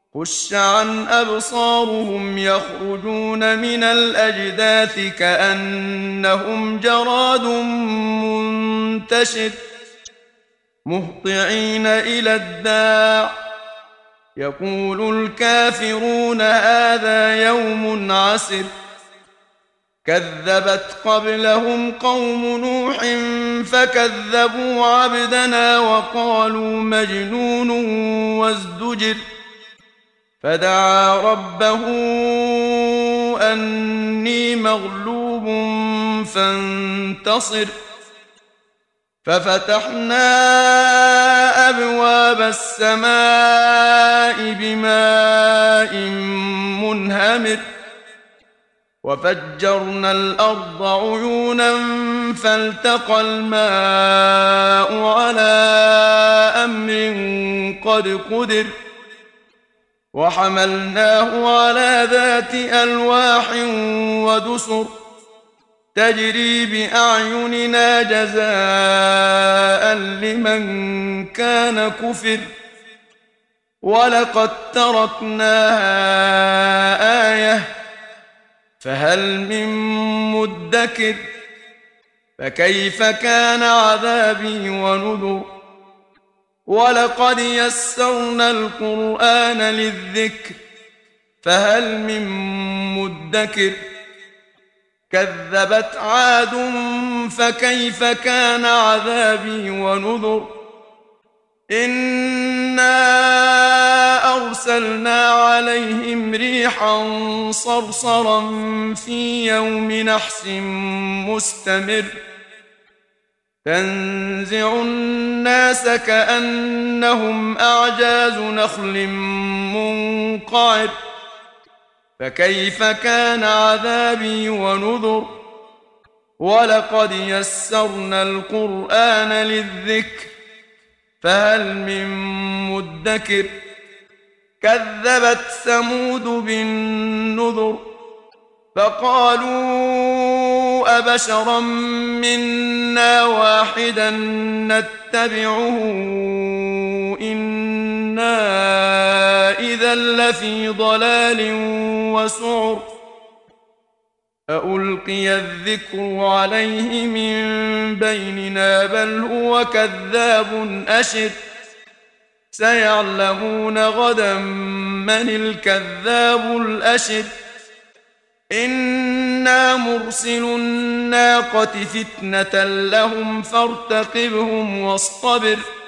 خش عن أبصارهم يخرجون من الأجداث كأنهم جراد منتشر مهطعين إلى الداع يقول الكافرون هذا يوم عسر كذبت قبلهم قوم نوح فكذبوا عبدنا وقالوا مجنون وازدجر فدعا ربه أني مغلوب فانتصر ففتحنا أبواب السماء بماء منهمر وفجرنا الأرض عيونا فالتقى الماء على أمر قد قدر وحملناه على ذات ألواح ودسر تجري بأعيننا جزاء لمن كان كفر ولقد تركناها آية فهل من مدكر فكيف كان عذابي ونذر ولقد يسرنا القرآن للذكر فهل من مدكر كذبت عاد فكيف كان عذابي ونذر إنا أرسلنا عليهم ريحا صرصرا في يوم نحس مستمر تنزع الناس كأنهم أعجاز نخل منقعر فكيف كان عذابي ونذر ولقد يسرنا القرآن للذكر فهل من مدكر كذبت ثمود بالنذر فقالوا أبشرا منا واحدا نتبعه إنا إذا لفي ضلال وسعر ألقي الذكر عليه من بيننا بل هو كذاب أشر سيعلمون غدا من الكذاب الأشر إنا مرسل الناقة فتنة لهم فارتقبهم واصطبر